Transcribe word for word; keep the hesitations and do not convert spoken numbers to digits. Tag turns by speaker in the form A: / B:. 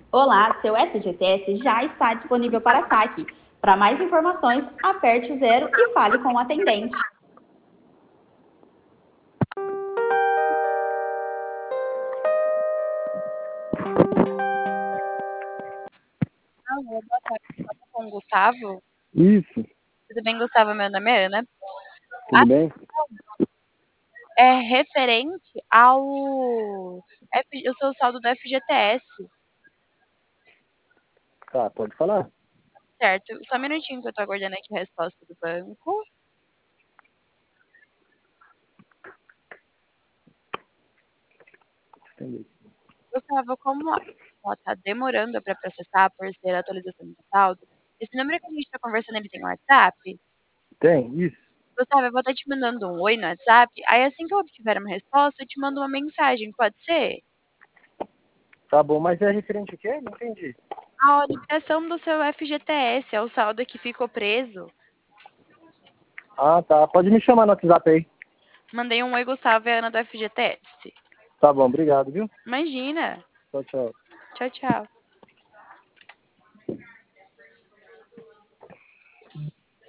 A: Olá, seu F G T S já está disponível para saque. Para mais informações, aperte o zero e fale com o atendente.
B: Alô, boa tarde. Fala com o Gustavo?
C: Isso,
B: Tudo bem, Gustavo? Meu nome é Ana.
C: tudo bem?
B: É referente ao F- o seu saldo do F G T S,
C: Tá, pode falar.
B: certo? Só um minutinho que eu tô aguardando aqui a resposta do banco.
C: Entendi.
B: Gustavo, como ela tá demorando para processar por ser a atualização do saldo, esse número que a gente tá conversando, ele tem um WhatsApp?
C: Tem, isso.
B: Gustavo, eu vou estar te mandando um oi no WhatsApp, aí assim que eu obtiver uma resposta, eu te mando uma mensagem, pode ser?
C: Tá bom, mas é referente a quê? Não entendi.
B: A liberação do seu F G T S, é o saldo que ficou preso.
C: Ah, tá. Pode me chamar no WhatsApp aí.
B: Mandei um oi, Gustavo, é a Ana do F G T S.
C: Tá bom, obrigado, viu?
B: Imagina.
C: Tchau, tchau.
B: Tchau, tchau.